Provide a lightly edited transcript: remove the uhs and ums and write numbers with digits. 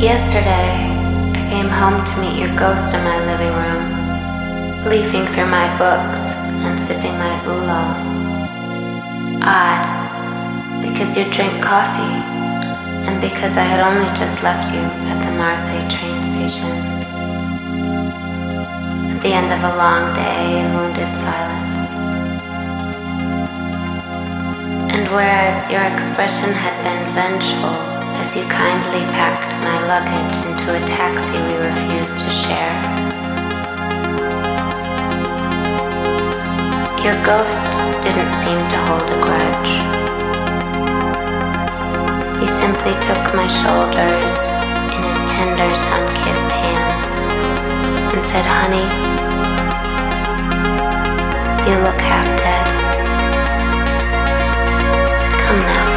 Yesterday, I came home to meet your ghost in my living room, leafing through my books and sipping my oolong. Odd, because you drink coffee, and because I had only just left you at the Marseille train station. At the end of a long day in wounded silence. And whereas your expression had been vengeful as you kindly packed my luggage into a taxi we refused to share, your ghost didn't seem to hold a grudge. He simply took my shoulders in his tender sun-kissed hands and said, "Honey, you look half dead. Come now."